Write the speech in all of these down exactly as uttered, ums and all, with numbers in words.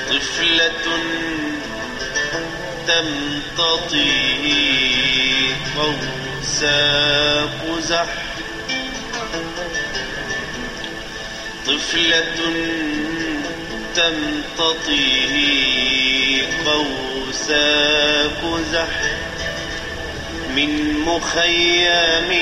طفلة تمتطي قوس قزح طفلة تمتطي قوس قزح من مخيم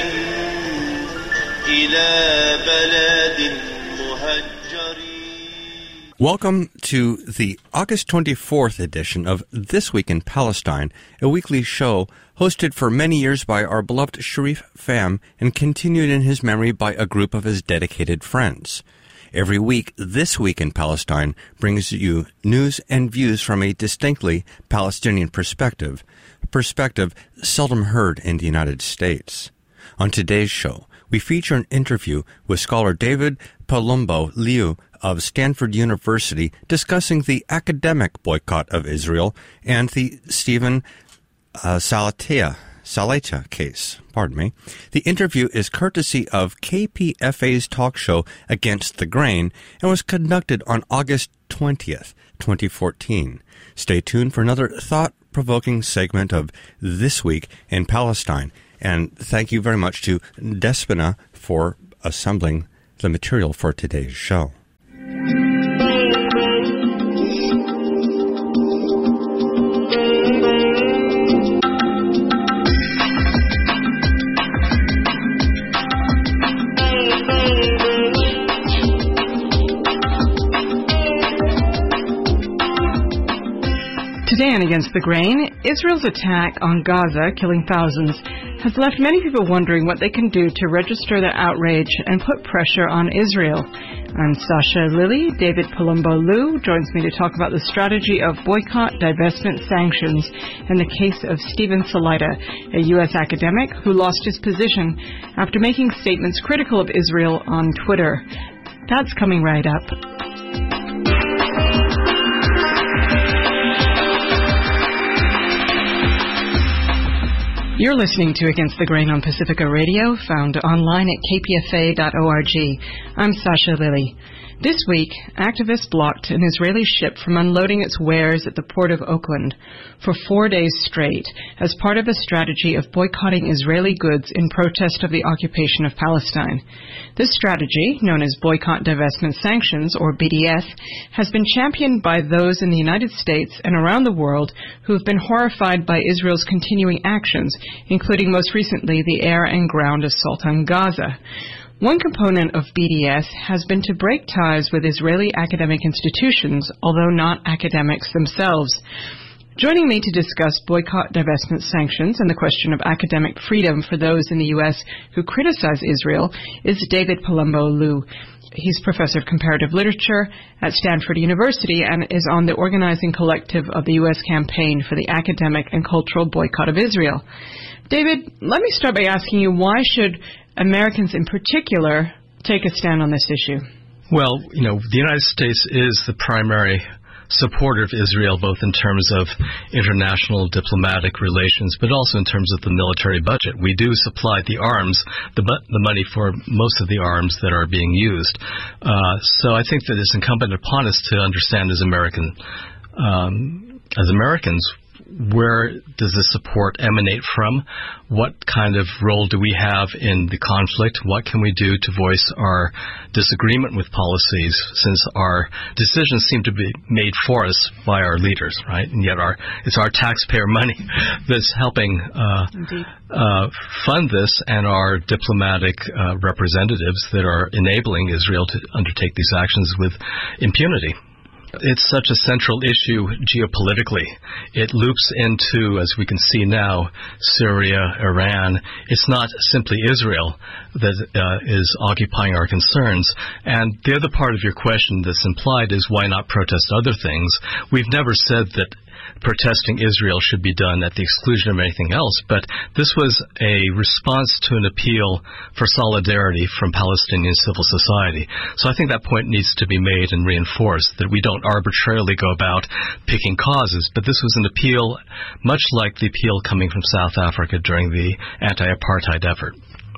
إلى بلد مهجر. Welcome to the August twenty-fourth edition of This Week in Palestine, a weekly show hosted for many years by our beloved Sharif Pham and continued in his memory by a group of his dedicated friends. Every week, This Week in Palestine brings you news and views from a distinctly Palestinian perspective, a perspective seldom heard in the United States. On today's show, we feature an interview with scholar David Palumbo Liu of Stanford University discussing the academic boycott of Israel and the Stephen uh, Salatia, Salatia case. Pardon me. The interview is courtesy of K P F A's talk show Against the Grain and was conducted on August twentieth, twenty fourteen. Stay tuned for another thought-provoking segment of This Week in Palestine. And thank you very much to Despina for assembling the material for today's show. Today on Against the Grain, Israel's attack on Gaza, killing thousands, has left many people wondering what they can do to register their outrage and put pressure on Israel. I'm Sasha Lilly. David Palumbo Liu joins me to talk about the strategy of boycott, divestment, sanctions, and the case of Stephen Salaita, a U S academic who lost his position after making statements critical of Israel on Twitter. That's coming right up. You're listening to Against the Grain on Pacifica Radio, found online at k p f a dot org. I'm Sasha Lilly. This week, activists blocked an Israeli ship from unloading its wares at the port of Oakland for four days straight as part of a strategy of boycotting Israeli goods in protest of the occupation of Palestine. This strategy, known as Boycott, Divestment, Sanctions, or B D S, has been championed by those in the United States and around the world who have been horrified by Israel's continuing actions, including most recently the air and ground assault on Gaza. One component of B D S has been to break ties with Israeli academic institutions, although not academics themselves. Joining me to discuss boycott, divestment, sanctions, and the question of academic freedom for those in the U S who criticize Israel is David Palumbo Liu. He's professor of comparative literature at Stanford University and is on the organizing collective of the U S campaign for the academic and cultural boycott of Israel. David, let me start by asking you, why should Americans in particular take a stand on this issue? Well, you know, the United States is the primary supporter of Israel, both in terms of international diplomatic relations, but also in terms of the military budget. We do supply the arms, the, the money for most of the arms that are being used. Uh, so I think that it's incumbent upon us to understand as American, um, as Americans, where does this support emanate from? What kind of role do we have in the conflict? What can we do to voice our disagreement with policies, since our decisions seem to be made for us by our leaders, right? And yet our it's our taxpayer money that's helping uh, uh, fund this, and our diplomatic uh, representatives that are enabling Israel to undertake these actions with impunity. It's such a central issue geopolitically. It loops into, as we can see now, Syria, Iran. It's not simply Israel that uh, is occupying our concerns. And the other part of your question that's implied is, why not protest other things? We've never said that protesting Israel should be done at the exclusion of anything else, but this was a response to an appeal for solidarity from Palestinian civil society. So I think that point needs to be made and reinforced, that we don't arbitrarily go about picking causes, but this was an appeal much like the appeal coming from South Africa during the anti-apartheid effort.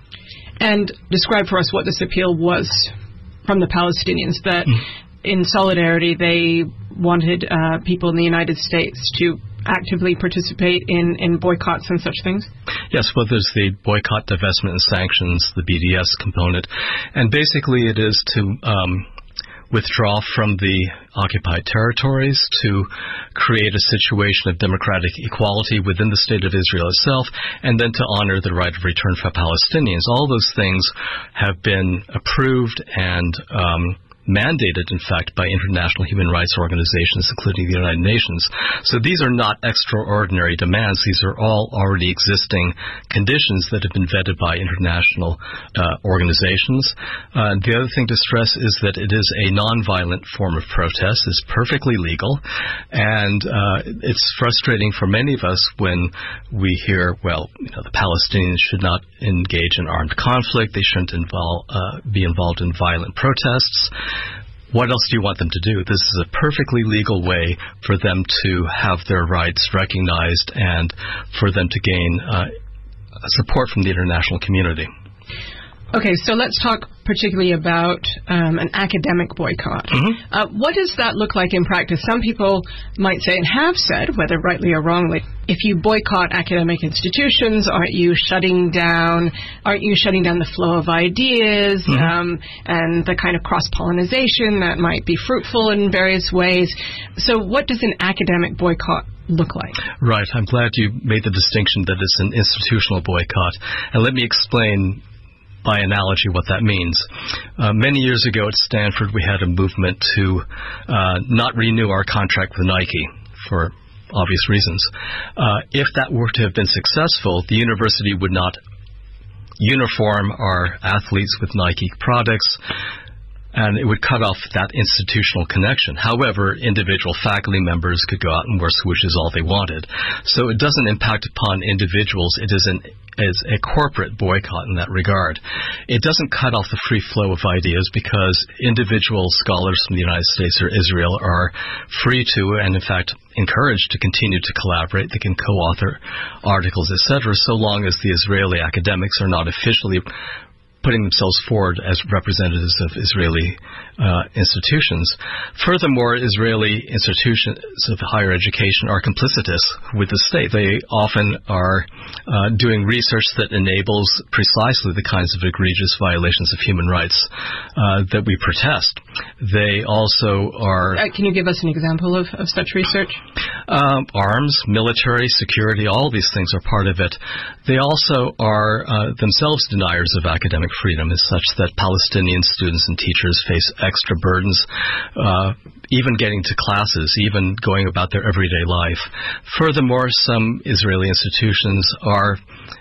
And describe for us what this appeal was from the Palestinians, that mm. in solidarity they wanted uh, people in the United States to actively participate in, in boycotts and such things? Yes, well, there's the boycott, divestment, and sanctions, the B D S component. And basically it is to um, withdraw from the occupied territories, to create a situation of democratic equality within the State of Israel itself, and then to honor the right of return for Palestinians. All those things have been approved and um, mandated, in fact, by international human rights organizations, including the United Nations. So these are not extraordinary demands. These are all already existing conditions that have been vetted by international uh, organizations. Uh, the other thing to stress is that it is a nonviolent form of protest. It's perfectly legal, and uh, it's frustrating for many of us when we hear, well, you know, the Palestinians should not engage in armed conflict. They shouldn't involve, uh, be involved in violent protests. What else do you want them to do? This is a perfectly legal way for them to have their rights recognized and for them to gain uh, support from the international community. Okay, so let's talk particularly about um, an academic boycott. Mm-hmm. Uh, what does that look like in practice? Some people might say, and have said, whether rightly or wrongly, if you boycott academic institutions, aren't you shutting down, aren't you shutting down the flow of ideas mm-hmm. um, and the kind of cross-pollination that might be fruitful in various ways? So what does an academic boycott look like? Right. I'm glad you made the distinction that it's an institutional boycott. And let me explain by analogy what that means. Uh, many years ago at Stanford, we had a movement to uh, not renew our contract with Nike for obvious reasons. Uh, if that were to have been successful, the university would not uniform our athletes with Nike products, and it would cut off that institutional connection. However, individual faculty members could go out and wear swooshes all they wanted. So it doesn't impact upon individuals. It is an is a corporate boycott in that regard. It doesn't cut off the free flow of ideas because individual scholars from the United States or Israel are free to, and in fact encouraged to, continue to collaborate. They can co-author articles, et cetera, so long as the Israeli academics are not officially putting themselves forward as representatives of Israeli uh, institutions. Furthermore, Israeli institutions of higher education are complicitous with the state. They often are uh, doing research that enables precisely the kinds of egregious violations of human rights uh, that we protest. They also are... Uh, can you give us an example of, of such research? Um, arms, military, security, all these things are part of it. They also are uh, themselves deniers of academic freedom, is such that Palestinian students and teachers face extra burdens, uh, even getting to classes, even going about their everyday life. Furthermore, some Israeli institutions are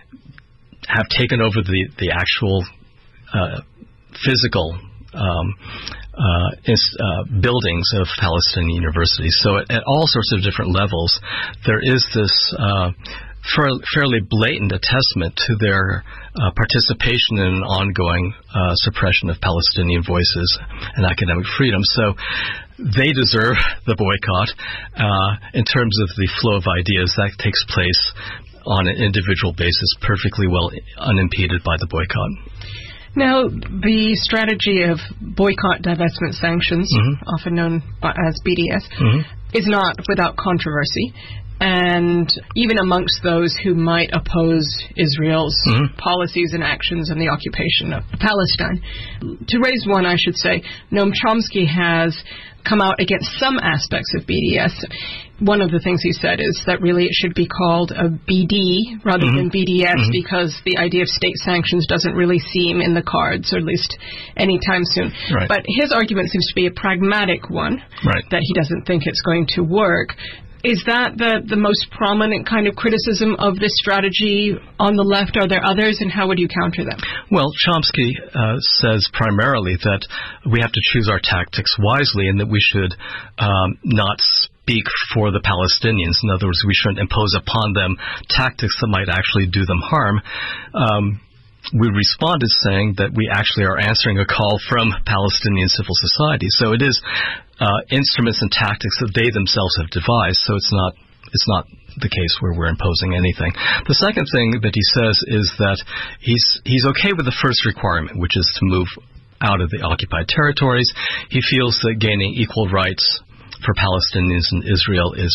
have taken over the, the actual uh, physical um, uh, is, uh, buildings of Palestinian universities. So at, at all sorts of different levels, there is this uh, fairly blatant attestment to their uh, participation in an ongoing uh, suppression of Palestinian voices and academic freedom. So they deserve the boycott. Uh, in terms of the flow of ideas, that takes place on an individual basis, perfectly well unimpeded by the boycott. Now, the strategy of boycott, divestment, sanctions, mm-hmm. often known as B D S, mm-hmm. is not without controversy. And even amongst those who might oppose Israel's mm-hmm. policies and actions in the occupation of Palestine. To raise one, I should say, Noam Chomsky has come out against some aspects of B D S. One of the things he said is that really it should be called a B D rather mm-hmm. than B D S mm-hmm. because the idea of state sanctions doesn't really seem in the cards, or at least anytime soon. Right. But his argument seems to be a pragmatic one, right. that he doesn't think it's going to work. Is that the, the most prominent kind of criticism of this strategy on the left? Are there others, and how would you counter them? Well, Chomsky uh, says primarily that we have to choose our tactics wisely and that we should um, not speak for the Palestinians. In other words, we shouldn't impose upon them tactics that might actually do them harm. Um, we responded saying that we actually are answering a call from Palestinian civil society. So it is uh, instruments and tactics that they themselves have devised. So it's not it's not the case where we're imposing anything. The second thing that he says is that he's he's okay with the first requirement, which is to move out of the occupied territories. He feels that gaining equal rights for Palestinians in Israel is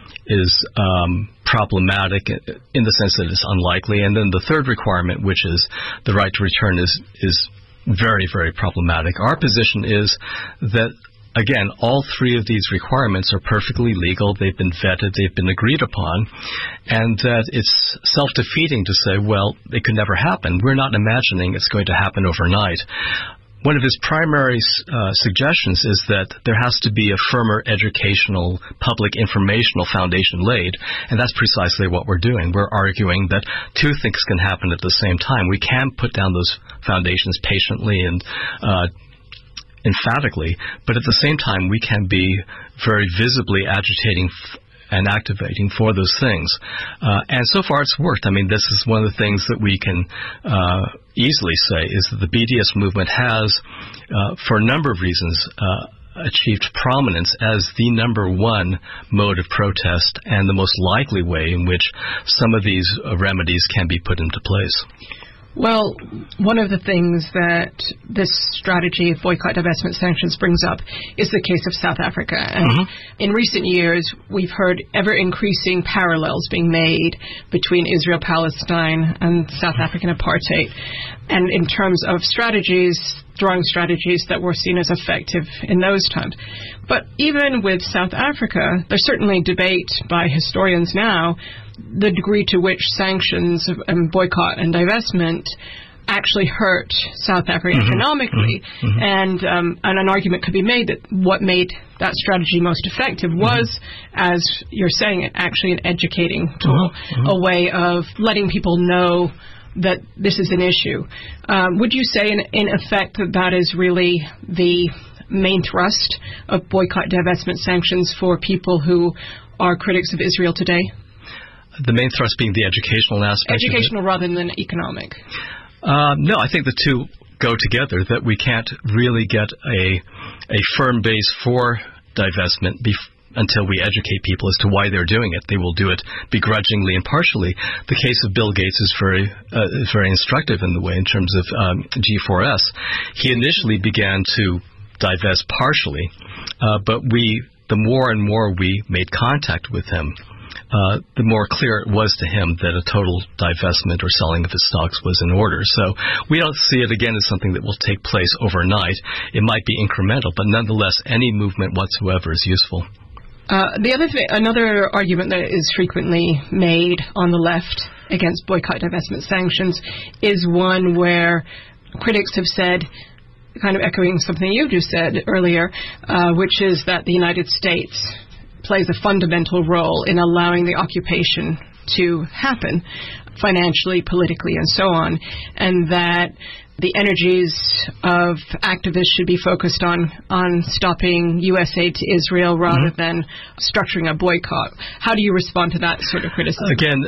is um, problematic in the sense that it's unlikely. And then the third requirement, which is the right to return, is is very, very problematic. Our position is that, again, all three of these requirements are perfectly legal. They've been vetted. They've been agreed upon. And that it's self-defeating to say, well, it could never happen. We're not imagining it's going to happen overnight. One of his primary uh, suggestions is that there has to be a firmer educational, public informational foundation laid, and that's precisely what we're doing. We're arguing that two things can happen at the same time. We can put down those foundations patiently and uh, emphatically, but at the same time, we can be very visibly agitating f- and activating for those things. Uh, and so far it's worked. I mean, this is one of the things that we can uh, easily say is that the B D S movement has, uh, for a number of reasons, uh, achieved prominence as the number one mode of protest and the most likely way in which some of these uh, remedies can be put into place. Well, one of the things that this strategy of boycott, divestment, sanctions brings up is the case of South Africa. And mm-hmm. in recent years, we've heard ever-increasing parallels being made between Israel, Palestine, and South African apartheid. And in terms of strategies, drawing strategies that were seen as effective in those times. But even with South Africa, there's certainly debate by historians now the degree to which sanctions and boycott and divestment actually hurt South Africa mm-hmm. economically. Mm-hmm. And, um, and an argument could be made that what made that strategy most effective was, mm-hmm. as you're saying, actually an educating tool, mm-hmm. a way of letting people know that this is an issue. Um, would you say, in, in effect, that that is really the main thrust of boycott, divestment, sanctions for people who are critics of Israel today? The main thrust being the educational aspect. Educational rather than economic. Uh, no, I think the two go together, that we can't really get a a firm base for divestment bef- until we educate people as to why they're doing it. They will do it begrudgingly and partially. The case of Bill Gates is very uh, is very instructive in the way in terms of um, G four S. He initially began to divest partially, uh, but we the more and more we made contact with him, Uh, the more clear it was to him that a total divestment or selling of his stocks was in order. So we don't see it, again, as something that will take place overnight. It might be incremental, but nonetheless, any movement whatsoever is useful. Uh, the other th- another argument that is frequently made on the left against boycott, divestment, sanctions is one where critics have said, kind of echoing something you just said earlier, uh, which is that the United States plays a fundamental role in allowing the occupation to happen financially, politically, and so on, and that the energies of activists should be focused on, on stopping U S aid to Israel rather mm-hmm. than structuring a boycott. How do you respond to that sort of criticism? Again,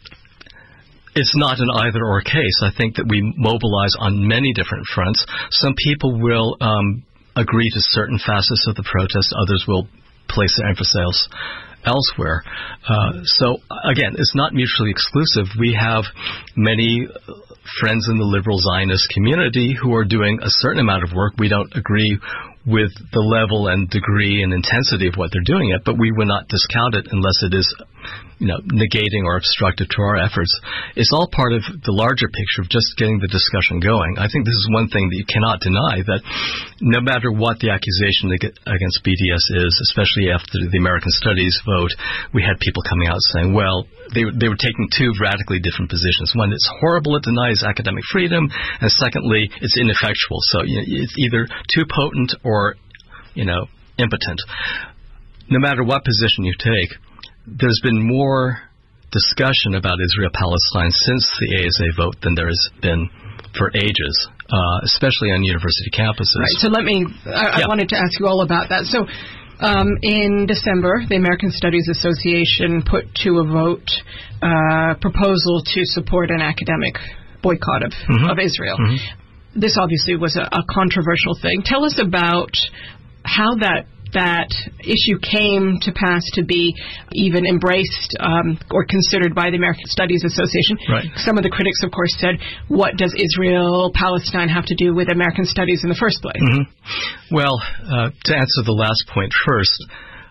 it's not an either-or case. I think that we mobilize on many different fronts. Some people will um, agree to certain facets of the protest. Others will place their emphasis elsewhere. Uh, so, again, it's not mutually exclusive. We have many friends in the liberal Zionist community who are doing a certain amount of work. We don't agree with the level and degree and intensity of what they're doing it, but we will not discount it unless it is, you know, negating or obstructive to our efforts. It's all part of the larger picture of just getting the discussion going. I think this is one thing that you cannot deny, that no matter what the accusation against B D S is, especially after the American Studies vote, we had people coming out saying, well, they, they were taking two radically different positions. One, it's horrible, it denies academic freedom, and secondly, it's ineffectual. So you know, it's either too potent or, you know, impotent. No matter what position you take, there's been more discussion about Israel-Palestine since the A S A vote than there has been for ages, uh, especially on university campuses. Right. So let me, I, yeah. I wanted to ask you all about that. So um, in December, the American Studies Association put to a vote a uh, proposal to support an academic boycott of, mm-hmm. of Israel. Mm-hmm. This obviously was a, a controversial thing. Tell us about how that that issue came to pass to be even embraced um, or considered by the American Studies Association. Right. Some of the critics, of course, said, what does Israel-Palestine have to do with American studies in the first place? Mm-hmm. Well, uh, to answer the last point first,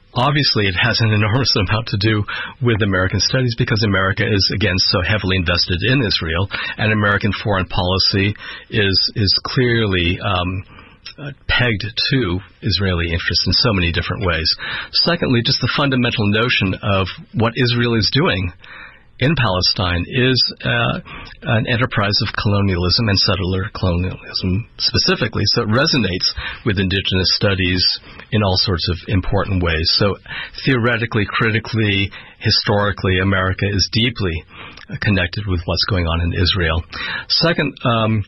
obviously it has an enormous amount to do with American studies because America is, again, so heavily invested in Israel, and American foreign policy is is clearly um, uh, pegged to Israeli interests in so many different ways. Secondly, just the fundamental notion of what Israel is doing in Palestine is uh, an enterprise of colonialism and settler colonialism specifically. So it resonates with indigenous studies in all sorts of important ways. So theoretically, critically, historically, America is deeply connected with what's going on in Israel. Second, um,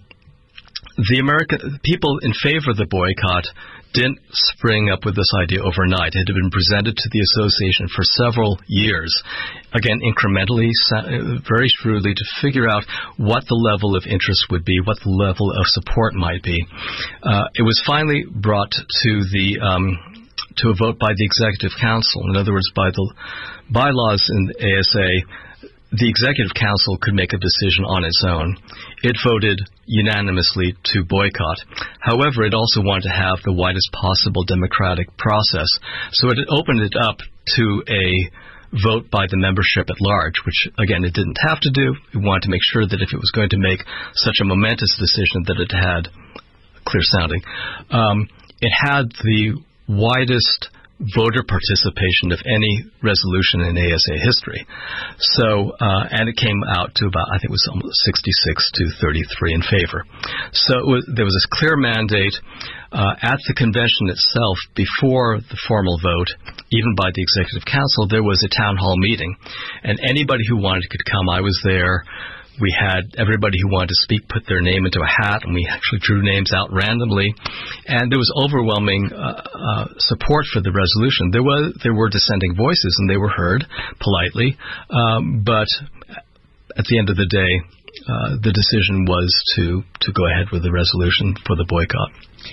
the American people in favor of the boycott didn't spring up with this idea overnight. It had been presented to the association for several years, again, incrementally, very shrewdly, to figure out what the level of interest would be, what the level of support might be. Uh, it was finally brought to the um, to a vote by the Executive Council. In other words, by the bylaws in the A S A, the Executive Council could make a decision on its own. It voted unanimously to boycott. However, it also wanted to have the widest possible democratic process. So it opened it up to a vote by the membership at large, which, again, it didn't have to do. It wanted to make sure that if it was going to make such a momentous decision that it had clear sounding. Um, it had the widest voter participation of any resolution in A S A history. So, uh, and it came out to about, I think it was almost sixty-six to thirty-three in favor. So it was, there was this clear mandate uh, at the convention itself before the formal vote, even by the Executive Council. There was a town hall meeting, and anybody who wanted could come. I was there. We had everybody who wanted to speak put their name into a hat, and we actually drew names out randomly. And there was overwhelming uh, uh, support for the resolution. There was there were dissenting voices, and they were heard politely. Um, but at the end of the day, uh, the decision was to to go ahead with the resolution for the boycott.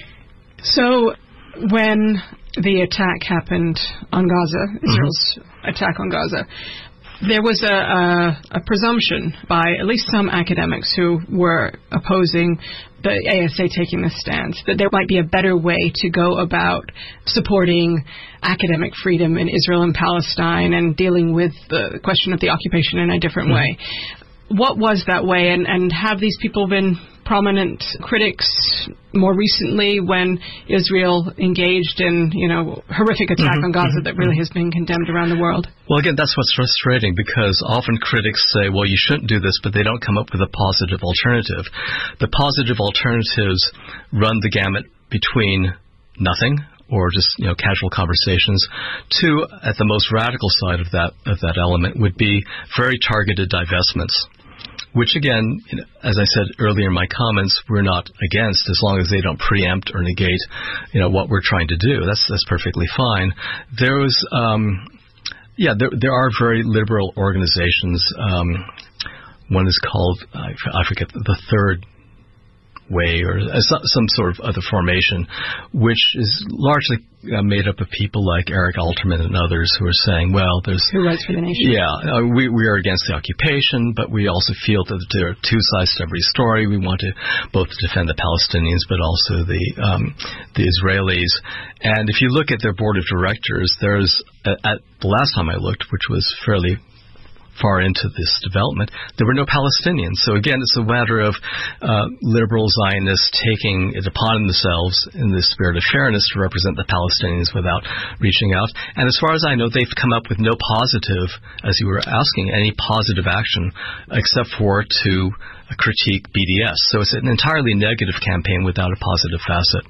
So when the attack happened on Gaza, Israel's mm-hmm. attack on Gaza, there was a, a, a presumption by at least some academics who were opposing the A S A taking this stance that there might be a better way to go about supporting academic freedom in Israel and Palestine and dealing with the question of the occupation in a different mm-hmm. way. What was that way, and, and have these people been prominent critics more recently when Israel engaged in, you know, horrific attack mm-hmm, on Gaza mm-hmm, that really mm-hmm. has been condemned around the world? Well, again, that's what's frustrating, because often critics say, well, you shouldn't do this, but they don't come up with a positive alternative. The positive alternatives run the gamut between nothing, or just, you know, casual conversations, to, at the most radical side of that of that element, would be very targeted divestments, which, again, as I said earlier in my comments, we're not against, as long as they don't preempt or negate, you know, what we're trying to do. That's that's perfectly fine. There was, um, yeah, there there are very liberal organizations. Um, one is called, I, I forget, the Third Way, or some sort of other formation, which is largely uh, made up of people like Eric Alterman and others who are saying, well, there's... Who writes for The Nation? Yeah, uh, we, we are against the occupation, but we also feel that there are two sides to every story. We want to both defend the Palestinians, but also the um, the Israelis. And if you look at their board of directors, there's, uh, at the last time I looked, which was fairly far into this development, there were no Palestinians. So again, it's a matter of uh, liberal Zionists taking it upon themselves in the spirit of fairness to represent the Palestinians without reaching out. And as far as I know, they've come up with no positive, as you were asking, any positive action except for to critique B D S. So it's an entirely negative campaign without a positive facet.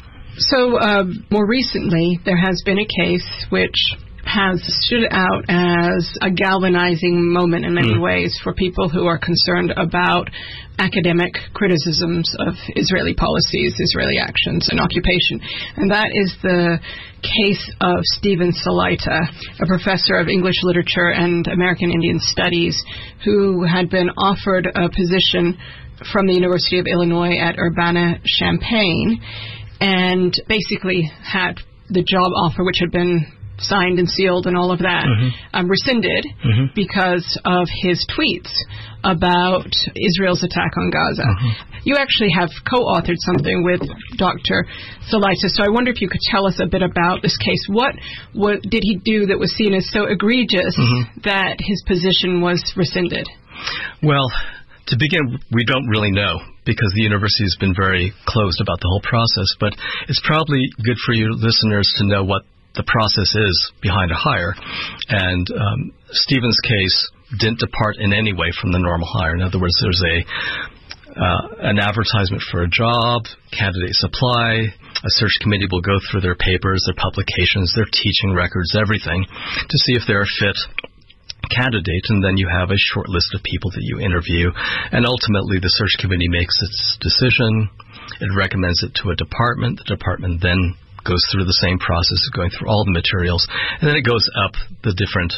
So uh, more recently, there has been a case which has stood out as a galvanizing moment in many mm. ways for people who are concerned about academic criticisms of Israeli policies, Israeli actions, and occupation. And that is the case of Stephen Salaita, a professor of English literature and American Indian Studies, who had been offered a position from the University of Illinois at Urbana-Champaign, and basically had the job offer, which had been signed and sealed and all of that, mm-hmm. um, rescinded mm-hmm. because of his tweets about Israel's attack on Gaza. Mm-hmm. You actually have co-authored something with Doctor Salaita, so I wonder if you could tell us a bit about this case. What, what did he do that was seen as so egregious mm-hmm. that his position was rescinded? Well, to begin, we don't really know because the university has been very closed about the whole process, but it's probably good for your listeners to know what the process is behind a hire. And um, Stephen's case didn't depart in any way from the normal hire. In other words, there's a uh, an advertisement for a job, candidates apply, a search committee will go through their papers, their publications, their teaching records, everything, to see if they're a fit candidate, and then you have a short list of people that you interview, and ultimately the search committee makes its decision. It recommends it to a department. The department then goes through the same process of going through all the materials, and then it goes up the different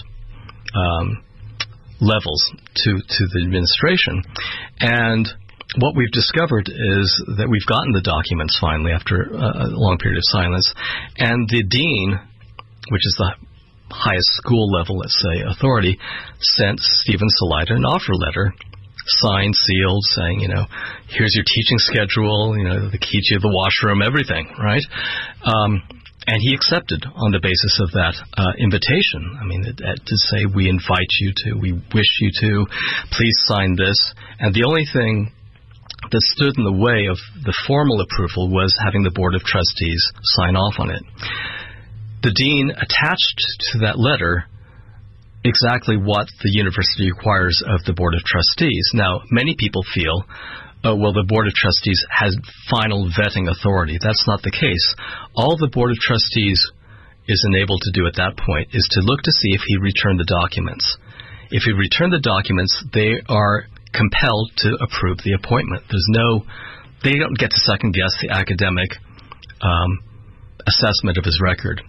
um, levels to, to the administration. And what we've discovered is that we've gotten the documents finally after a long period of silence, and the dean, which is the highest school level, let's say, authority, sent Stephen Salaita an offer letter, signed, sealed, saying, you know, here's your teaching schedule, you know, the key to the washroom, everything, right? Um, and he accepted on the basis of that uh, invitation. I mean, it, it, to say, we invite you to, we wish you to, please sign this. And the only thing that stood in the way of the formal approval was having the Board of Trustees sign off on it. The dean attached to that letter exactly what the university requires of the Board of Trustees. Now, many people feel, oh, well, the Board of Trustees has final vetting authority. That's not the case. All the Board of Trustees is enabled to do at that point is to look to see if he returned the documents. If he returned the documents, they are compelled to approve the appointment. There's no, they don't get to second guess the academic um, assessment of his record.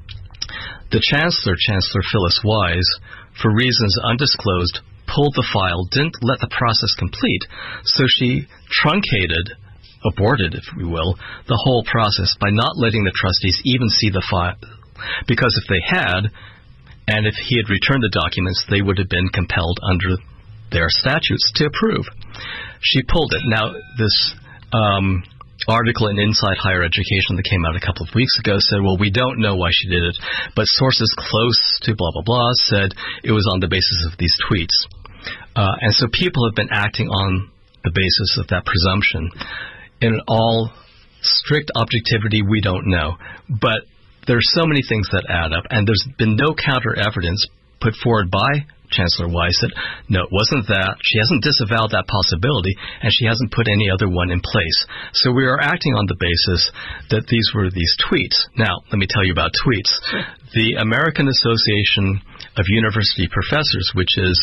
The chancellor, Chancellor Phyllis Wise, for reasons undisclosed, pulled the file, didn't let the process complete, so she truncated, aborted, if we will, the whole process by not letting the trustees even see the file. Because if they had, and if he had returned the documents, they would have been compelled under their statutes to approve. She pulled it. Now, this um, article in Inside Higher Education that came out a couple of weeks ago said, well, we don't know why she did it, but sources close to blah, blah, blah said it was on the basis of these tweets. Uh, and so people have been acting on the basis of that presumption. In all strict objectivity, we don't know. But there are so many things that add up, and there's been no counter evidence put forward by Chancellor Wise that, no, it wasn't that. She hasn't disavowed that possibility, and she hasn't put any other one in place. So we are acting on the basis that these were these tweets. Now, let me tell you about tweets. Sure. The American Association of University Professors, which is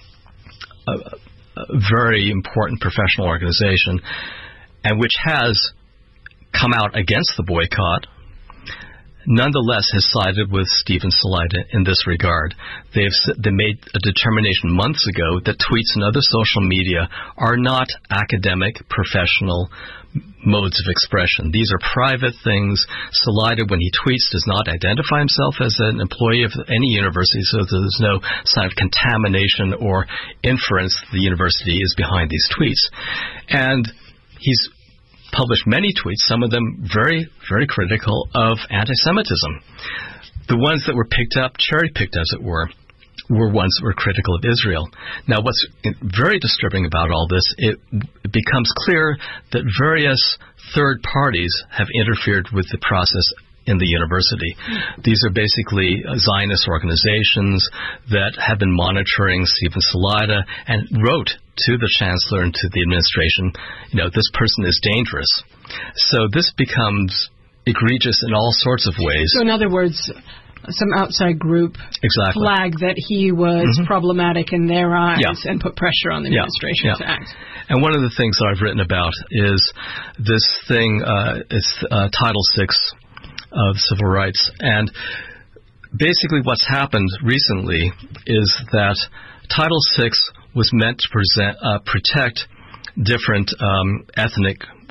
a, a very important professional organization, and which has come out against the boycott, nonetheless has sided with Stephen Salaita in this regard. They've they made a determination months ago that tweets and other social media are not academic, professional modes of expression. These are private things. Salaita, when he tweets, does not identify himself as an employee of any university, so there's no sign of contamination or inference the university is behind these tweets. And he's published many tweets, some of them very, very critical of anti-Semitism. The ones that were picked up, cherry-picked as it were, were ones that were critical of Israel. Now, what's very disturbing about all this, it, it becomes clear that various third parties have interfered with the process in the university. These are basically Zionist organizations that have been monitoring Stephen Salaita and wrote to the chancellor and to the administration, you know, this person is dangerous. So this becomes egregious in all sorts of ways. So in other words, some outside group exactly. flagged that he was mm-hmm. problematic in their eyes yeah. and put pressure on the yeah. administration yeah. to act. And one of the things that I've written about is this thing, uh, it's uh, Title six of civil rights. And basically what's happened recently is that Title six was meant to present, uh, protect different um, ethnic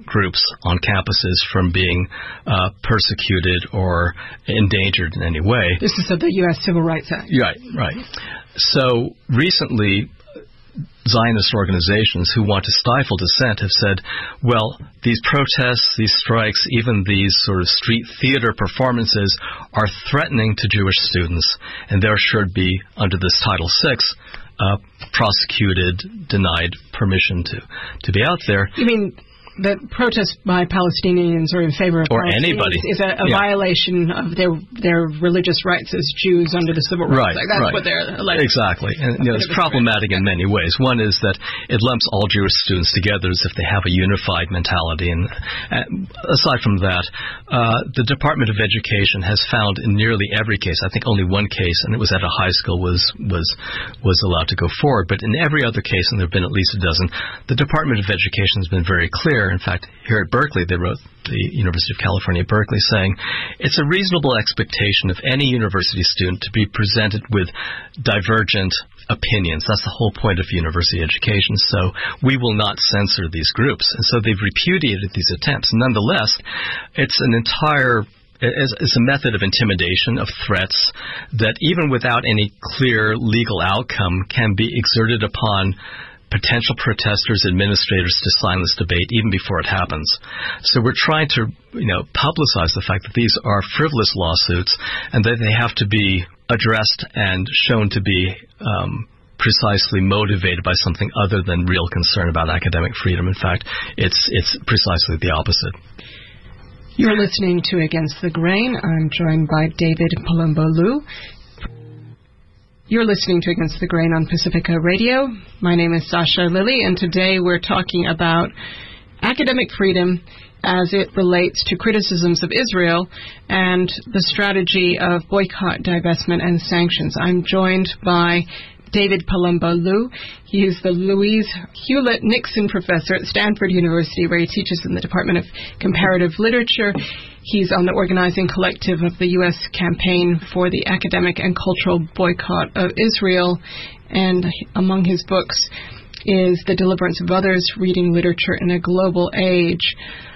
groups on campuses from being uh, persecuted or endangered in any way. This is of the U S Civil Rights Act. Right, right. So recently, Zionist organizations who want to stifle dissent have said, well, these protests, these strikes, even these sort of street theater performances are threatening to Jewish students, and there should be, under this Title six, uh, prosecuted, denied permission to, to be out there. You mean the protest by Palestinians or in favor of or Palestinians anybody is a, a yeah. violation of their their religious rights as Jews under the Civil Rights Right, Act. That's right. what they're alleging. Exactly. And you know, it's problematic in many ways. One is that it lumps all Jewish students together as if they have a unified mentality. And uh, aside from that, uh, the Department of Education has found in nearly every case, I think only one case, and it was at a high school, was was was allowed to go forward. But in every other case, and there have been at least a dozen, the Department of Education has been very clear. In fact, here at Berkeley, they wrote, the University of California, Berkeley, saying, it's a reasonable expectation of any university student to be presented with divergent opinions. That's the whole point of university education. So we will not censor these groups. And so they've repudiated these attempts. Nonetheless, it's an entire It's a method of intimidation, of threats, that even without any clear legal outcome can be exerted upon potential protesters, administrators to silence debate even before it happens. So we're trying to, you know, publicize the fact that these are frivolous lawsuits and that they have to be addressed and shown to be um, precisely motivated by something other than real concern about academic freedom. In fact, it's it's precisely the opposite. You're listening to Against the Grain. I'm joined by David Palumbo Liu. You're listening to Against the Grain on Pacifica Radio. My name is Sasha Lilly, and today we're talking about academic freedom as it relates to criticisms of Israel and the strategy of boycott, divestment, and sanctions. I'm joined by David Palumbo Liu. He is the Louise Hewlett Nixon Professor at Stanford University, where he teaches in the Department of Comparative Literature. He's on the organizing collective of the U S Campaign for the Academic and Cultural Boycott of Israel. And among his books is The Deliverance of Others, Reading Literature in a Global Age.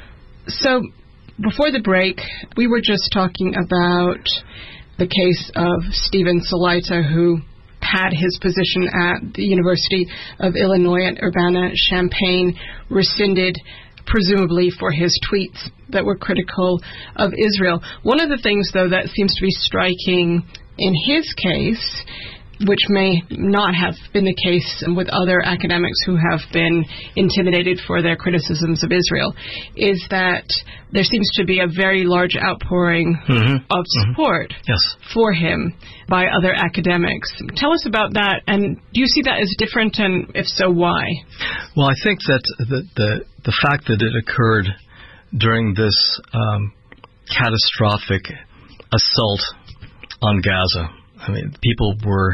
So before the break, we were just talking about the case of Stephen Salaita, who had his position at the University of Illinois at Urbana-Champaign rescinded, presumably for his tweets that were critical of Israel. One of the things, though, that seems to be striking in his case, which may not have been the case with other academics who have been intimidated for their criticisms of Israel, is that there seems to be a very large outpouring mm-hmm. of support mm-hmm. yes. for him by other academics. Tell us about that, and do you see that as different, and if so, why? Well, I think that the the, the fact that it occurred during this um, catastrophic assault on Gaza, I mean, people were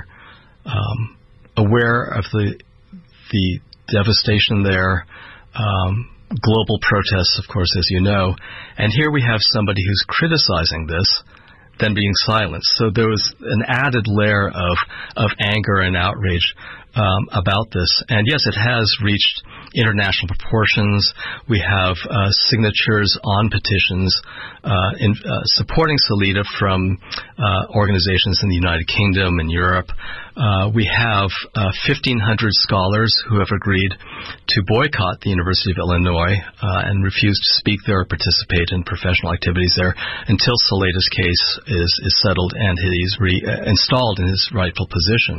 Um, aware of the the devastation there, um, global protests, of course, as you know, and here we have somebody who's criticizing this, then being silenced. So there was an added layer of of anger and outrage um, about this. And yes, it has reached international proportions. We have uh, signatures on petitions uh, in, uh, supporting Salaita from uh, organizations in the United Kingdom and Europe. Uh, we have uh, fifteen hundred scholars who have agreed to boycott the University of Illinois uh, and refuse to speak there or participate in professional activities there until Salaita's case is, is settled and he's re- uh, installed in his rightful position.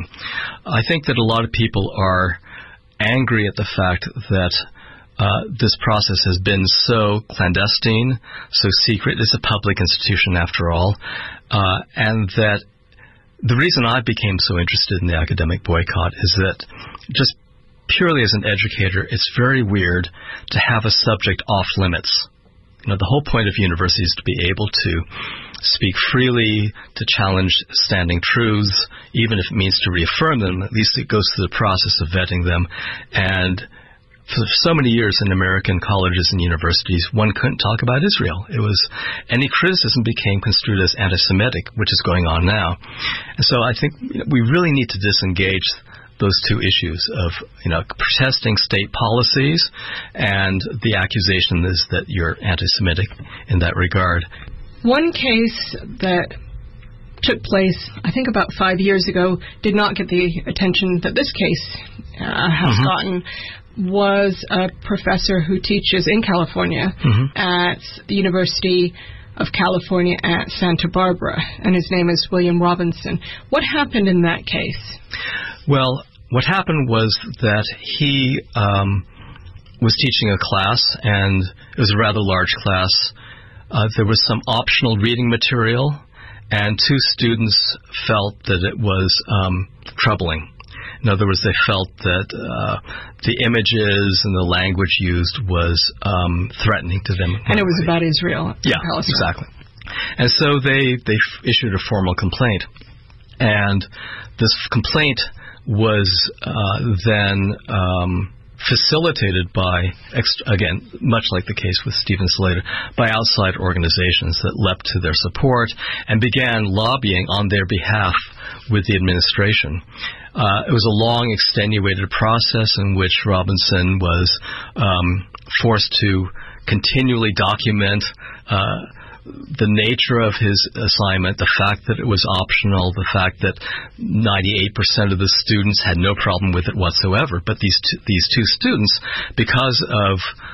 I think that a lot of people are angry at the fact that uh, this process has been so clandestine, so secret. It's a public institution after all, uh, and that the reason I became so interested in the academic boycott is that just purely as an educator, it's very weird to have a subject off limits. You know, the whole point of university is to be able to speak freely, to challenge standing truths, even if it means to reaffirm them. At least it goes through the process of vetting them. And for so many years in American colleges and universities, one couldn't talk about Israel. It was, any criticism became construed as anti-Semitic, which is going on now. And so I think, you know, we really need to disengage those two issues of, you know, protesting state policies, and the accusation is that you're anti-Semitic in that regard. One case that took place, I think about five years ago, did not get the attention that this case uh, has mm-hmm. gotten, was a professor who teaches in California mm-hmm. at the University of California at Santa Barbara, and his name is William Robinson. What happened in that case? Well, what happened was that he um, was teaching a class, and it was a rather large class. Uh, there was some optional reading material, and two students felt that it was um, troubling. In other words, they felt that uh, the images and the language used was um, threatening to them. And it was about Israel. Yeah, Palestine. Exactly. And so they, they f- issued a formal complaint. And this f- complaint was uh, then um, facilitated by, ex- again, much like the case with Stephen Slater, by outside organizations that leapt to their support and began lobbying on their behalf with the administration. Uh, it was a long, extenuated process in which Robinson was um, forced to continually document uh, the nature of his assignment, the fact that it was optional, the fact that ninety-eight percent of the students had no problem with it whatsoever. But these two, these two students, because of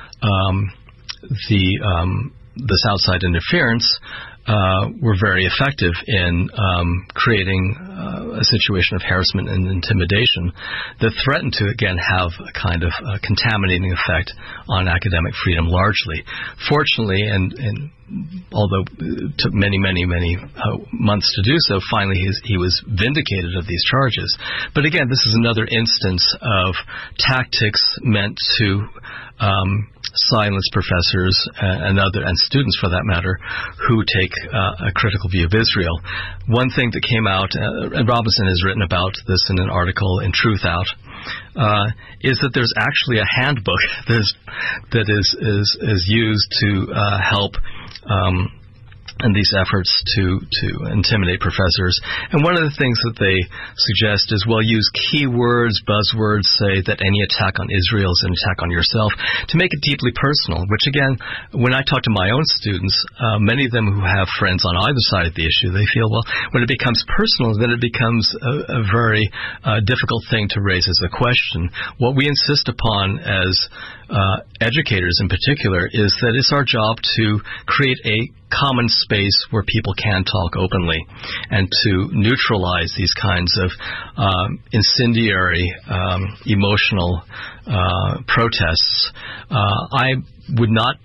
um, the um, this outside interference, Uh, were very effective in um, creating uh, a situation of harassment and intimidation that threatened to, again, have a kind of uh, contaminating effect on academic freedom largely. Fortunately, and, and although it took many, many, many uh, months to do so, finally he, he was vindicated of these charges. But again, this is another instance of tactics meant to um, silence professors and other and students, for that matter, who take uh, a critical view of Israel. One thing that came out, uh, and Robinson has written about this in an article in Truth Out, uh, is that there's actually a handbook that is that is is, is used to uh, help um, in these efforts to, to intimidate professors. And one of the things that they suggest is, well, use keywords, buzzwords, say that any attack on Israel is an attack on yourself, to make it deeply personal, which, again, when I talk to my own students, uh, many of them who have friends on either side of the issue, they feel, well, when it becomes personal, then it becomes a, a very uh, difficult thing to raise as a question. What we insist upon as uh, educators in particular is that it's our job to create a common space where people can talk openly and to neutralize these kinds of um, incendiary, um, emotional uh, protests. Uh, I would not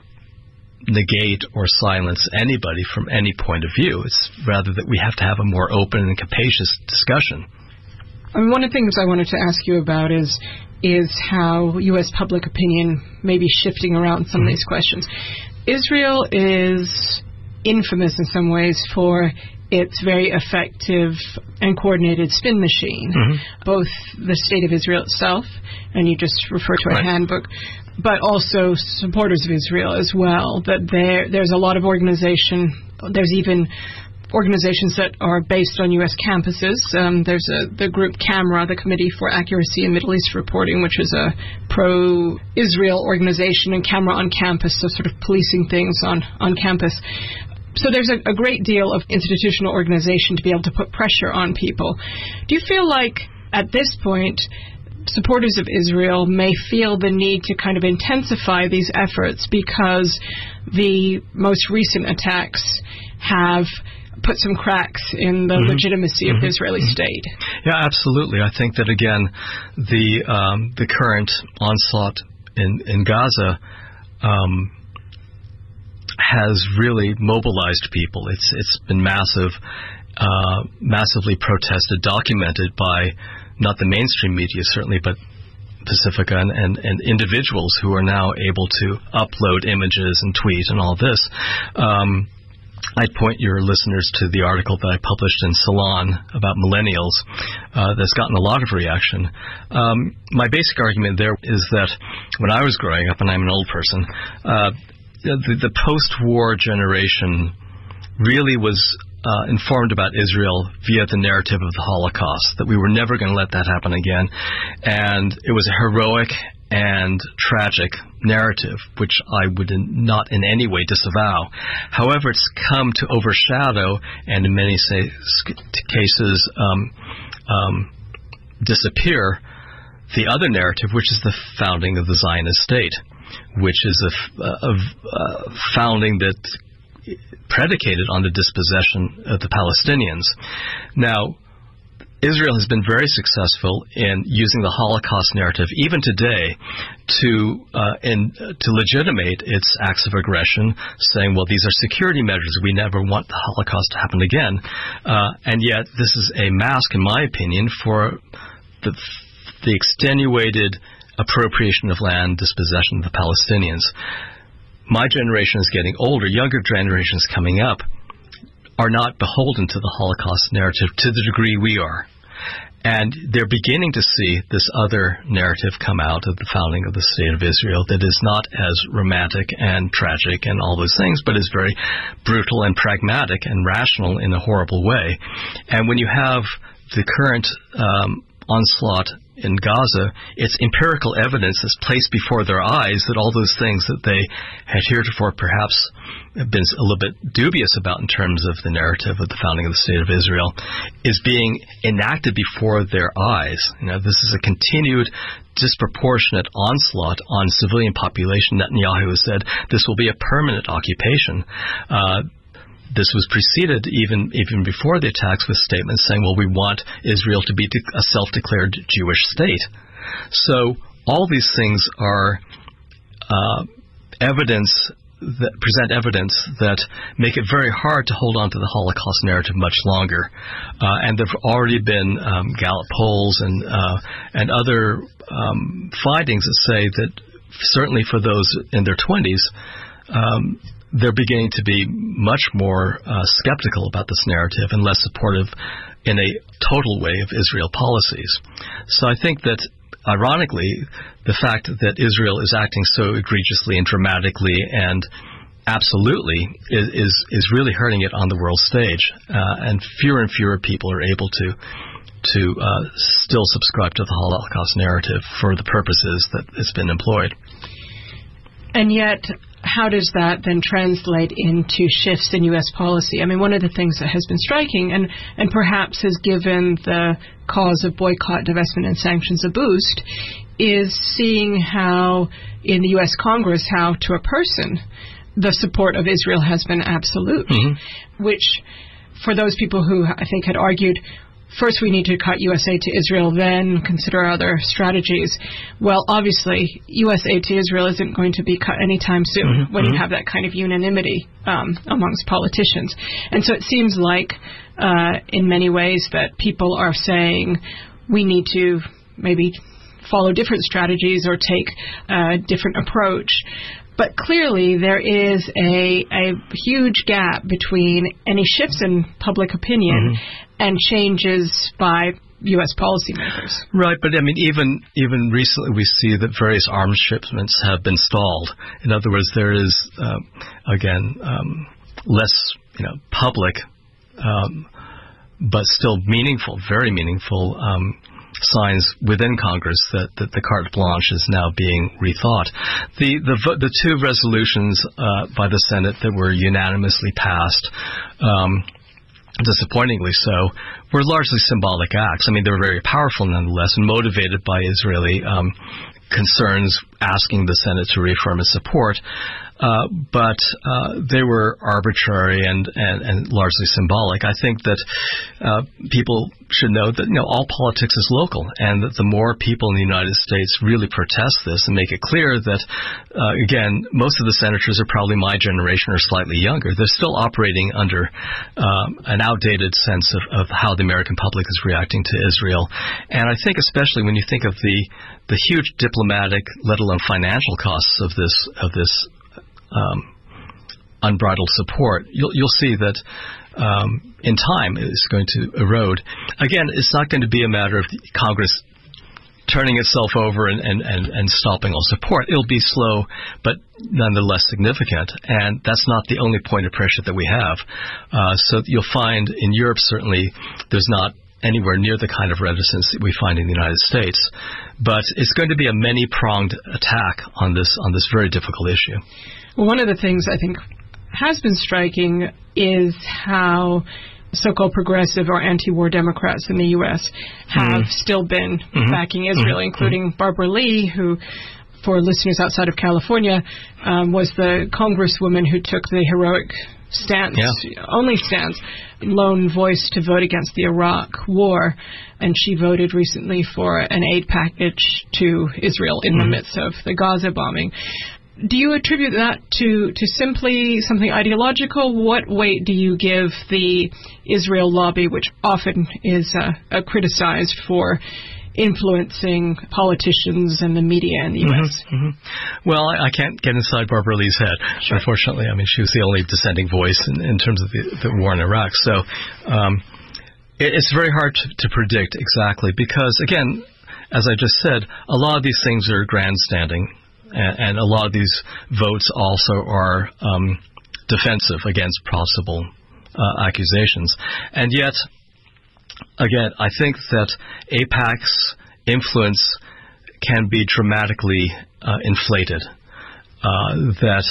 negate or silence anybody from any point of view. It's rather that we have to have a more open and capacious discussion. I mean, one of the things I wanted to ask you about is is how U S public opinion may be shifting around some mm-hmm. of these questions. Israel is infamous in some ways for its very effective and coordinated spin machine, mm-hmm. both the State of Israel itself, and you just refer to a right. handbook, but also supporters of Israel as well, that there there's a lot of organization, there's even organizations that are based on U S campuses. Um, there's a, the group CAMRA, the Committee for Accuracy in Middle East Reporting, which is a pro-Israel organization, and CAMRA on campus, so sort of policing things on, on campus. So there's a, a great deal of institutional organization to be able to put pressure on people. Do you feel like, at this point, supporters of Israel may feel the need to kind of intensify these efforts because the most recent attacks have put some cracks in the mm-hmm. legitimacy mm-hmm. of the Israeli mm-hmm. state? Yeah, absolutely. I think that, again, the um, the current onslaught in, in Gaza um, has really mobilized people. It's It's been massive, uh, massively protested, documented by not the mainstream media, certainly, but Pacifica and, and, and individuals who are now able to upload images and tweet and all this. Um, I'd point your listeners to the article that I published in Salon about millennials uh, that's gotten a lot of reaction. Um, my basic argument there is that when I was growing up, and I'm an old person, uh, the, the post-war generation really was uh, informed about Israel via the narrative of the Holocaust, that we were never going to let that happen again. And it was a heroic and tragic narrative, which I would in, not in any way disavow. However, it's come to overshadow and in many say, cases um, um, disappear the other narrative, which is the founding of the Zionist state, which is a, a, a founding that predicated on the dispossession of the Palestinians. Now, Israel has been very successful in using the Holocaust narrative, even today, to uh, in, to legitimate its acts of aggression, saying, well, these are security measures. We never want the Holocaust to happen again. Uh, and yet, this is a mask, in my opinion, for the, the extenuated appropriation of land, dispossession of the Palestinians. My generation is getting older. Younger generations coming up are not beholden to the Holocaust narrative to the degree we are. And they're beginning to see this other narrative come out of the founding of the State of Israel that is not as romantic and tragic and all those things, but is very brutal and pragmatic and rational in a horrible way. And when you have the current um, onslaught in Gaza, it's empirical evidence that's placed before their eyes that all those things that they had heretofore perhaps been a little bit dubious about in terms of the narrative of the founding of the State of Israel is being enacted before their eyes. You know, this is a continued disproportionate onslaught on civilian population. Netanyahu has said this will be a permanent occupation. Uh, This was preceded even even before the attacks with statements saying, well, we want Israel to be a self-declared Jewish state. So all these things are uh, evidence that present evidence that make it very hard to hold on to the Holocaust narrative much longer. Uh, and there have already been um, Gallup polls and uh, and other um, findings that say that certainly for those in their twenties, um, they're beginning to be much more uh, skeptical about this narrative and less supportive in a total way of Israel policies. So I think that, ironically, the fact that Israel is acting so egregiously and dramatically and absolutely is is, is really hurting it on the world stage. Uh, and fewer and fewer people are able to to uh, still subscribe to the Holocaust narrative for the purposes that it's been employed. And yet, how does that then translate into shifts in U S policy? I mean, one of the things that has been striking and, and perhaps has given the cause of boycott, divestment, and sanctions a boost is seeing how in the U S Congress, how to a person, the support of Israel has been absolute, mm-hmm. which for those people who I think had argued, first we need to cut U S aid to Israel, then consider other strategies. Well, obviously, U S aid to Israel isn't going to be cut anytime soon mm-hmm, when mm-hmm. you have that kind of unanimity um, amongst politicians. And so it seems like, uh, in many ways, that people are saying we need to maybe follow different strategies or take a different approach. But clearly, there is a, a huge gap between any shifts in public opinion mm-hmm. and changes by U S policymakers. Right, but I mean, even even recently, we see that various arms shipments have been stalled. In other words, there is uh, again um, less, you know, public, um, but still meaningful, very meaningful. Um, signs within Congress that, that the carte blanche is now being rethought. The the, the two resolutions uh, by the Senate that were unanimously passed, um, disappointingly so, were largely symbolic acts. I mean, they were very powerful nonetheless and motivated by Israeli um, concerns asking the Senate to reaffirm its support. Uh, but uh, they were arbitrary and, and, and largely symbolic. I think that uh, people should know that, you know, all politics is local, and that the more people in the United States really protest this and make it clear that, uh, again, most of the senators are probably my generation or slightly younger. They're still operating under um, an outdated sense of, of how the American public is reacting to Israel. And I think especially when you think of the the huge diplomatic, let alone financial costs of this of this Um, unbridled support, you'll, you'll see that um, in time it's going to erode. Again, it's not going to be a matter of Congress turning itself over and, and, and, and stopping all support. It'll be slow, but nonetheless significant. And that's not the only point of pressure that we have. Uh, so you'll find in Europe, certainly, there's not anywhere near the kind of reticence that we find in the United States. But it's going to be a many-pronged attack on this on this very difficult issue. Well, one of the things I think has been striking is how so-called progressive or anti-war Democrats in the U S have mm. still been mm-hmm. backing Israel, mm-hmm. including Barbara Lee, who, for listeners outside of California, um, was the congresswoman who took the heroic stance, yeah. only stance, lone voice to vote against the Iraq war, and she voted recently for an aid package to Israel in mm-hmm. the midst of the Gaza bombing. Do you attribute that to, to simply something ideological? What weight do you give the Israel lobby, which often is uh, uh, criticized for influencing politicians and the media in the U S? Mm-hmm, mm-hmm. Well, I, I can't get inside Barbara Lee's head, sure. unfortunately. I mean, she was the only dissenting voice in, in terms of the, the war in Iraq. So um, it, it's very hard to, to predict exactly because, again, as I just said, a lot of these things are grandstanding. And a lot of these votes also are um, defensive against possible uh, accusations. And yet, again, I think that AIPAC's influence can be dramatically uh, inflated. Uh, that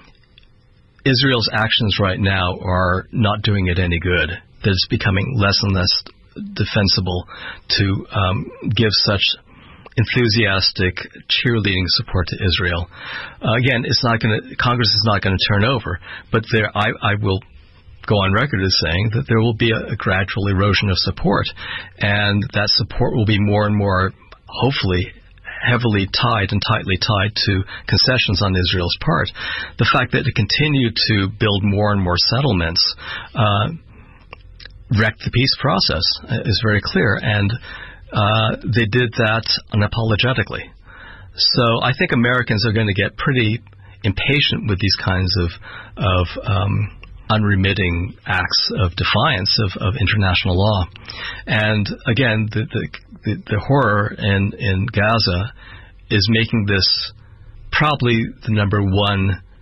Israel's actions right now are not doing it any good. That it's becoming less and less defensible to um, give such enthusiastic cheerleading support to Israel. Uh, again, it's not going to. Congress is not going to turn over, but there, I, I will go on record as saying that there will be a, a gradual erosion of support, and that support will be more and more, hopefully, heavily tied and tightly tied to concessions on Israel's part. The fact that it continued to build more and more settlements uh, wrecked the peace process uh, is very clear, and Uh, they did that unapologetically. So I think Americans are going to get pretty impatient with these kinds of of um, unremitting acts of defiance of, of international law. And again, the the, the, the horror in, in Gaza is making this probably the number one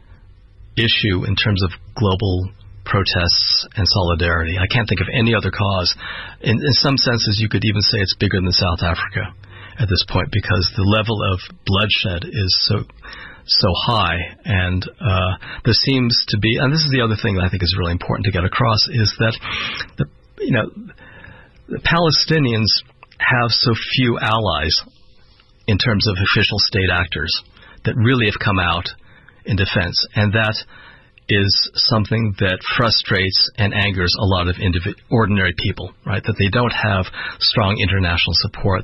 issue in terms of global protests and solidarity. I can't think of any other cause. In, in some senses, you could even say it's bigger than South Africa at this point because the level of bloodshed is so so high, and uh, there seems to be, and this is the other thing that I think is really important to get across, is that the you know the Palestinians have so few allies in terms of official state actors that really have come out in defense, and that is something that frustrates and angers a lot of individ- ordinary people, right? That they don't have strong international support.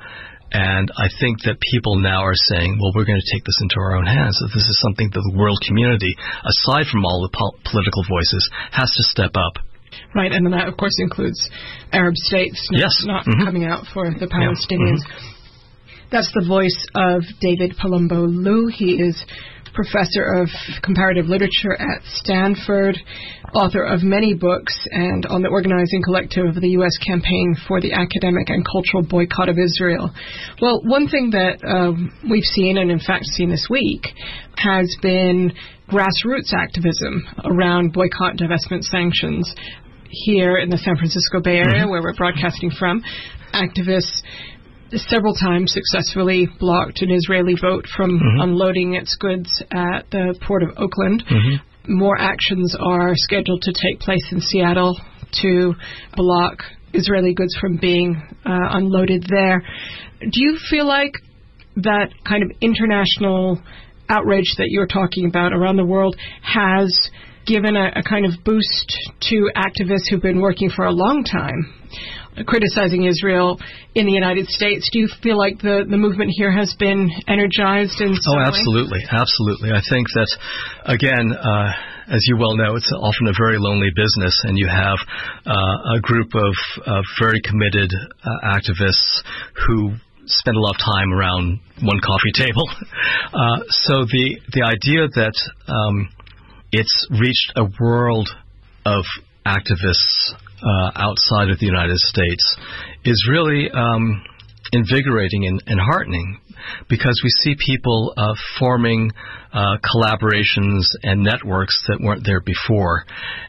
And I think that people now are saying, well, we're going to take this into our own hands. That this is something that the world community, aside from all the po- political voices, has to step up. Right, and that, of course, includes Arab states not, yes. not mm-hmm. coming out for the Palestinians. Yeah. Mm-hmm. That's the voice of David Palumbo Liu. He is professor of comparative literature at Stanford, author of many books, and on the organizing collective of the U S campaign for the academic and cultural boycott of Israel. Well, one thing that um, we've seen, and in fact seen this week, has been grassroots activism around boycott, divestment, sanctions here in the San Francisco Bay Area, mm-hmm. where we're broadcasting from. Activists several times successfully blocked an Israeli boat from mm-hmm. unloading its goods at the port of Oakland. Mm-hmm. More actions are scheduled to take place in Seattle to block Israeli goods from being uh, unloaded there. Do you feel like that kind of international outrage that you're talking about around the world has given a, a kind of boost to activists who've been working for a long time criticizing Israel in the United States? Do you feel like the, the movement here has been energized in some Oh, way? absolutely. Absolutely. I think that, again, uh, as you well know, it's often a very lonely business, and you have uh, a group of uh, very committed uh, activists who spend a lot of time around one coffee table. Uh, so the, the idea that um, it's reached a world of activists Uh, outside of the United States is really um, invigorating and, and heartening, because we see people uh, forming uh, collaborations and networks that weren't there before,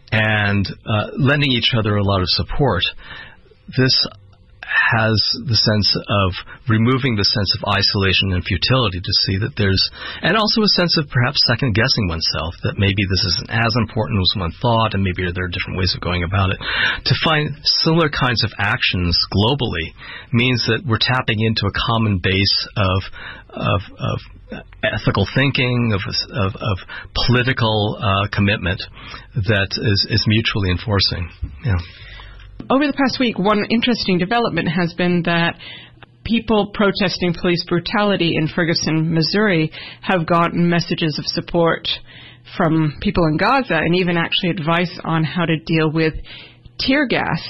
and uh, lending each other a lot of support. This has the sense of removing the sense of isolation and futility, to see that there's, and also a sense of perhaps second-guessing oneself, that maybe this isn't as important as one thought, and maybe there are different ways of going about it. To find similar kinds of actions globally means that we're tapping into a common base of of, of ethical thinking, of of, of political uh, commitment that is, is mutually enforcing. Yeah. Over the past week, one interesting development has been that people protesting police brutality in Ferguson, Missouri, have gotten messages of support from people in Gaza, and even actually advice on how to deal with tear gas.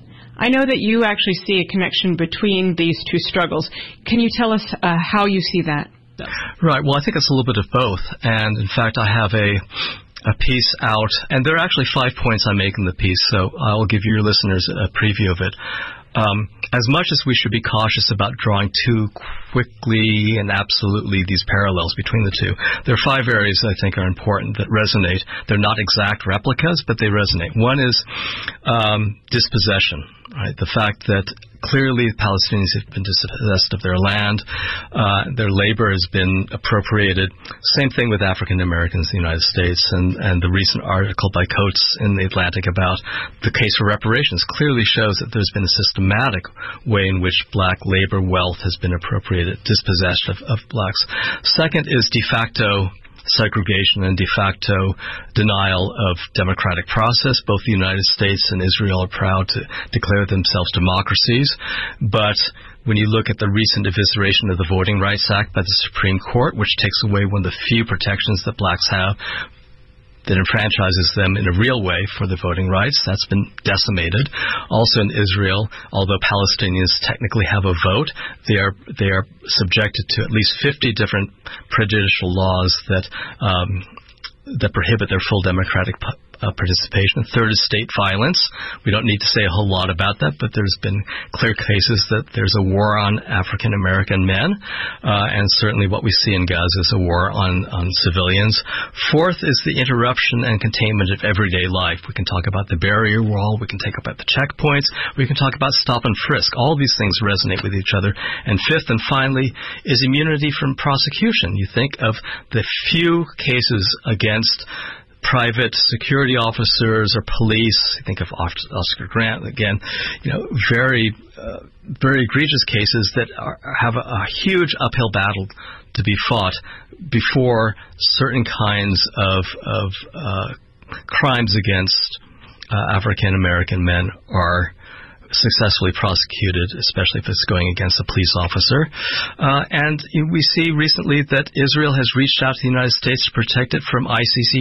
I know that you actually see a connection between these two struggles. Can you tell us uh, how you see that? Right. Well, I think it's a little bit of both. And, in fact, I have a... a piece out, and there are actually five points I make in the piece, so I will give your listeners a preview of it. Um, as much as we should be cautious about drawing too quickly and absolutely these parallels between the two, there are five areas that I think are important that resonate. They're not exact replicas, but they resonate. One is um, dispossession, right? The fact that clearly the Palestinians have been dispossessed of their land. Uh, their labor has been appropriated. Same thing with African Americans in the United States, and, and the recent article by Coates in The Atlantic about the case for reparations clearly shows that there's been a systematic way in which black labor wealth has been appropriated, dispossessed of, of blacks. Second is de facto segregation and de facto denial of democratic process. Both the United States and Israel are proud to declare themselves democracies, but when you look at the recent evisceration of the Voting Rights Act by the Supreme Court, which takes away one of the few protections that blacks have, that enfranchises them in a real way for their voting rights. That's been decimated. Also in Israel, although Palestinians technically have a vote, they are they are subjected to at least fifty different prejudicial laws that um, that prohibit their full democratic Uh, participation. Third is state violence. We don't need to say a whole lot about that, but there's been clear cases that there's a war on African American men, uh, and certainly what we see in Gaza is a war on, on civilians. Fourth is the interruption and containment of everyday life. We can talk about the barrier wall, we can talk about the checkpoints, we can talk about stop and frisk. All these things resonate with each other. And fifth and finally is immunity from prosecution. You think of the few cases against private security officers or police. I think of Oscar Grant, again, you know, very, uh, very egregious cases that are, have a, a huge uphill battle to be fought before certain kinds of, of uh, crimes against uh, African American men are successfully prosecuted, especially if it's going against a police officer. Uh, and we see recently that Israel has reached out to the United States to protect it from I C C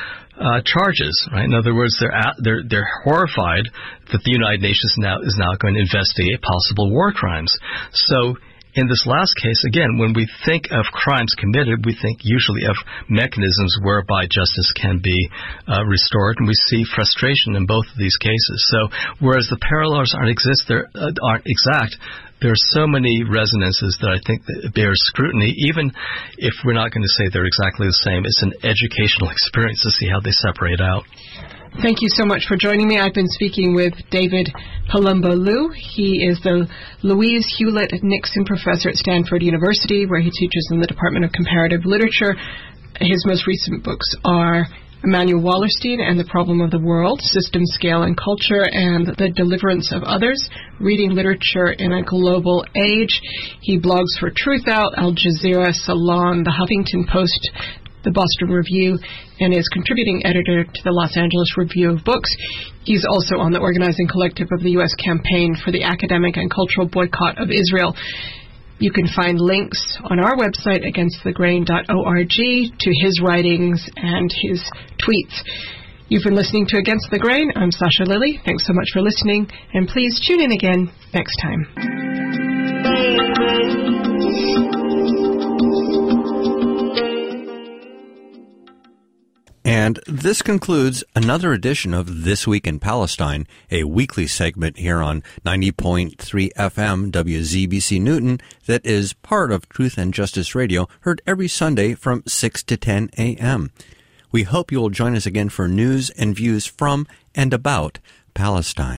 uh, charges. Right? In other words, they're at, they're they're horrified that the United Nations now is now going to investigate possible war crimes. So in this last case, again, when we think of crimes committed, we think usually of mechanisms whereby justice can be uh, restored, and we see frustration in both of these cases. So whereas the parallels aren't exist, they're, uh, aren't exact, there are so many resonances that I think that bear scrutiny, even if we're not going to say they're exactly the same. It's an educational experience to see how they separate out. Thank you so much for joining me. I've been speaking with David Palumbo Liu. He is the Louise Hewlett Nixon Professor at Stanford University, where he teaches in the Department of Comparative Literature. His most recent books are Emanuel Wallerstein and the Problem of the World, System, Scale, and Culture, and The Deliverance of Others, Reading Literature in a Global Age. He blogs for Truthout, Al Jazeera, Salon, The Huffington Post, the Boston Review, and is contributing editor to the Los Angeles Review of Books. He's also on the organizing collective of the U S campaign for the academic and cultural boycott of Israel. You can find links on our website, against the grain dot org, to his writings and his tweets. You've been listening to Against the Grain. I'm Sasha Lilley. Thanks so much for listening, and please tune in again next time. And this concludes another edition of This Week in Palestine, a weekly segment here on ninety point three F M W Z B C Newton that is part of Truth and Justice Radio, heard every Sunday from six to ten a m We hope you will join us again for news and views from and about Palestine.